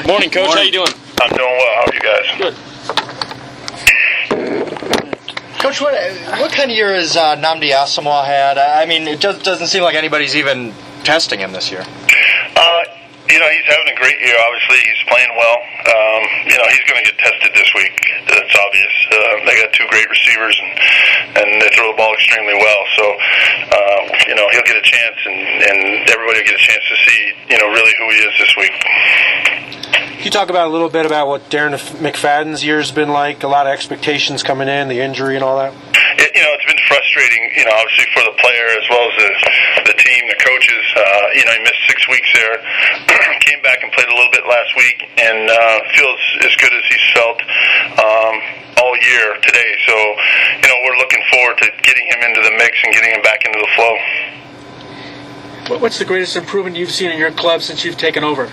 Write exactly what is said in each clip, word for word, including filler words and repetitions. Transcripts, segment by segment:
Morning, Coach. Morning. How you doing? I'm doing well. How are you guys? Good. Coach, what what kind of year has uh, Nnamdi Asomugha had? I mean, it does, doesn't seem like anybody's even testing him this year. Uh, you know, he's having a great year. Obviously, he's playing well. Um, you know, he's going to get tested this week. That's obvious. Uh, they got two great receivers, and, and they throw the ball extremely well. So, uh, you know, he'll get a chance, and, and everybody will get a chance to see, you know, really who he is this week. Can you talk about a little bit about what Darren McFadden's year's been like? A lot of expectations coming in, the injury and all that? It, you know, it's been frustrating, you know, obviously for the player as well as the, the team, the coaches. Uh, you know, he missed six weeks there. Came back and played a little bit last week and uh, feels as good as he's felt um, all year today. So, you know, we're looking forward to getting him into the mix and getting him back into the flow. What's the greatest improvement you've seen in your club since you've taken over?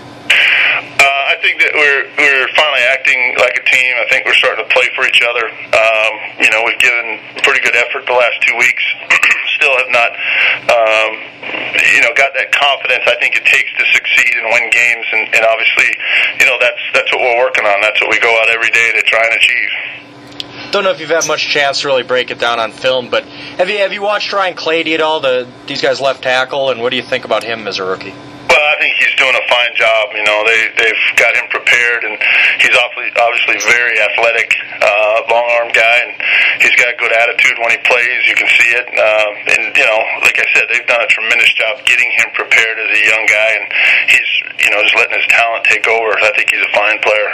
Uh, I think that we're we're finally acting like a team. I think we're starting to play for each other. Um, you know, we've given pretty good effort the last two weeks. Still have not, um, you know, got that confidence I think it takes to succeed and win games. And, and obviously, you know, that's that's what we're working on. That's what we go out every day to try and achieve. Don't know if you've had much chance to really break it down on film, but have you have you watched Ryan Clady at all? The these guys left tackle, and what do you think about him as a rookie? Well, I think he's doing a fine job. You know, they they've got him prepared, and he's awfully, obviously very athletic, uh, long arm guy, and he's got a good attitude when he plays. You can see it, uh, and you know, like I said, they've done a tremendous job getting him prepared as a young guy, and he's, you know, just letting his talent take over. I think he's a fine player.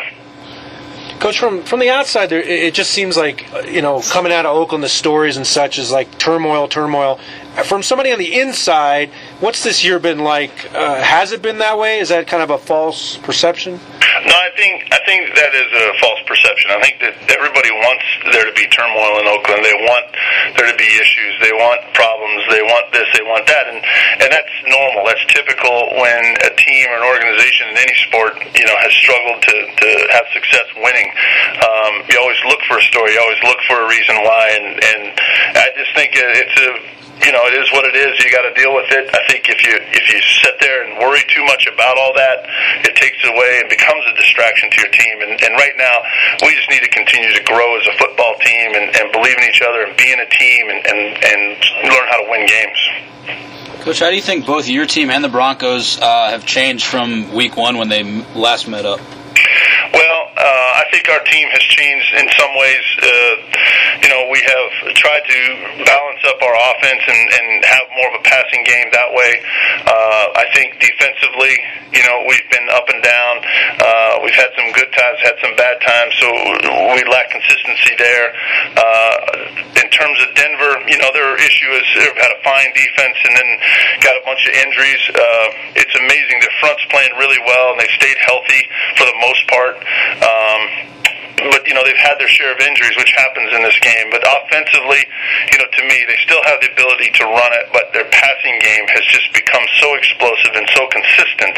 Coach, from from the outside, there, it just seems like, you know, coming out of Oakland, the stories and such is like turmoil, turmoil. From somebody on the inside, what's this year been like? Uh, has it been that way? Is that kind of a false perception? No, I think I think that is a false perception. I think that everybody wants there to be turmoil in Oakland. They want there to be issues. They want problems. They want this. They want that. And and that's normal. That's typical when a team or an organization in any sport, you know, has struggled to, to have success winning. Um, you always look for a story. You always look for a reason why. And, and I just think it's a You know, it is what it is. You got to deal with it. I think if you if you sit there and worry too much about all that, it takes it away and becomes a distraction to your team. And, and right now, we just need to continue to grow as a football team and, and believe in each other and be in a team and, and, and learn how to win games. Coach, how do you think both your team and the Broncos uh, have changed from week one when they last met up? Well, uh, I think our team has changed in some ways. Uh, you know, we have tried to balance up our offense and, and have more of a passing game that way. Uh, I think defensively, you know, we've been up and down. Uh, we've had some good times, had some bad times, so we lack consistency there. Uh, in terms of Denver, you know, their issue is they've had a fine defense and then got a bunch of injuries. Uh, it's amazing. Their front's playing really well, and they've stayed healthy for the most part. Um, but, you know, they've had their share of injuries, which happens in this game. But offensively, you know, to me, they still have the ability to run it, but their passing game has just become so explosive and so consistent.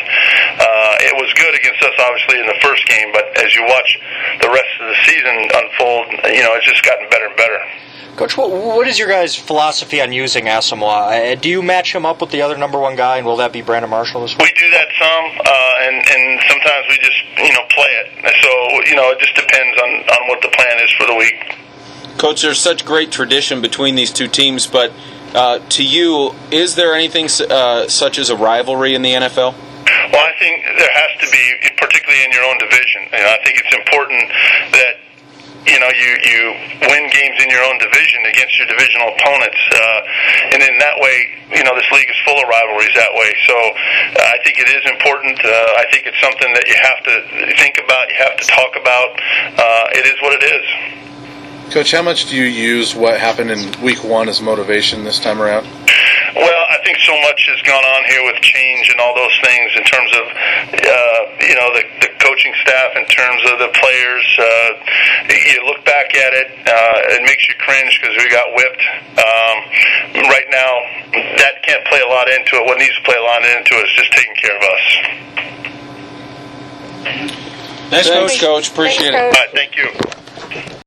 Uh, it was good against us, obviously, in the first game, but as you watch the rest of the season unfold, you know, it's just gotten better and better. Coach, what, what is your guys' philosophy on using Asomugha? Uh, do you match him up with the other number one guy, and will that be Brandon Marshall this week? We do that some, uh, and, and sometimes we just, you know, play it. So, you know, it just depends on, on what the plan is for the week. Coach, there's such great tradition between these two teams, but uh, to you, is there anything uh, such as a rivalry in the N F L? Well, I think there has to be, particularly in your own division. You know, I think it's important that, you know, you, you win games in your own division against your divisional opponents. Uh, and in that way, you know, this league is full of rivalries that way. So uh, I think it is important. Uh, I think it's something that you have to think about, you have to talk about. Uh, it is what it is. Coach, how much do you use what happened in week one as motivation this time around? Well, I think so much has gone on here with change and all those things in terms of, uh, you know, the, the coaching staff, in terms of the players. Uh, you look back at it, uh, it makes you cringe because we got whipped. Um, right now, that can't play a lot into it. What needs to play a lot into it is just taking care of us. Thanks, Coach. Coach. Appreciate Thanks, it. Coach. All right, thank you.